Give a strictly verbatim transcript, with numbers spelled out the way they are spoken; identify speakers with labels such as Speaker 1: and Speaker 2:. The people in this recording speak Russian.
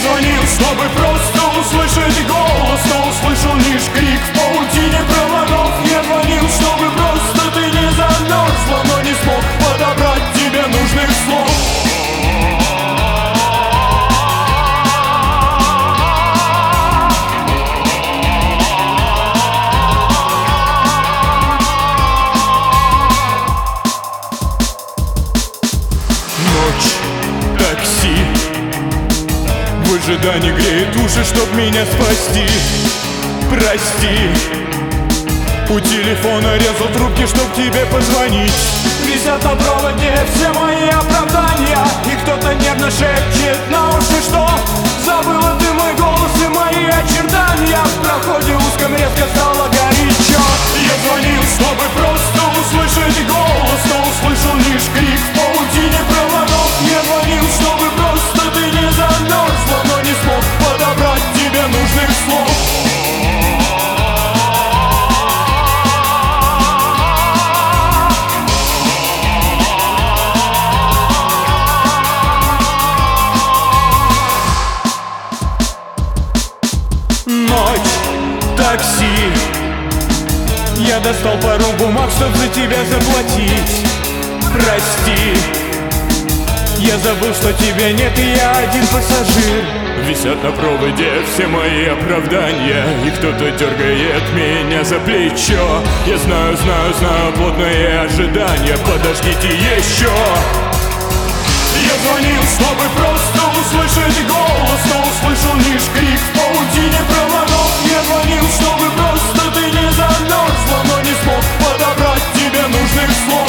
Speaker 1: звонил, чтобы просто услышать голос, но услышал лишь крик в паутине проводов. Я звонил, чтобы просто ты не замерзла, но не смог подобрать тебе нужных слов. Такси в ожидании греет уши, чтоб меня спасти. Прости, у телефона резал трубки, чтоб тебе позвонить. Висят на проводе все мои оправдания, и кто-то нервно шепчет на уши, что забыла ты мой голос и мои очертания. В проходе узком резко стало горячо. Я звонил, чтобы просто услышать голос, но услышал лишь крик в паутине проводов. Я звонил, чтобы просто ты не замерзла, но не смог подобрать тебе нужных слов. Ночь, такси. Я достал пару бумаг, чтоб за тебя заплатить. Прости, я забыл, что тебя нет, и я один пассажир. Висят на проводе все мои оправдания, и кто-то дергает меня за плечо. Я знаю, знаю, знаю, плотное ожидание, подождите еще. Я звонил, чтобы просто услышать голос, но услышал лишь крик в паутине проводов. Я звонил, чтобы просто ты не замерзла, но не смог подобрать тебе нужных слов.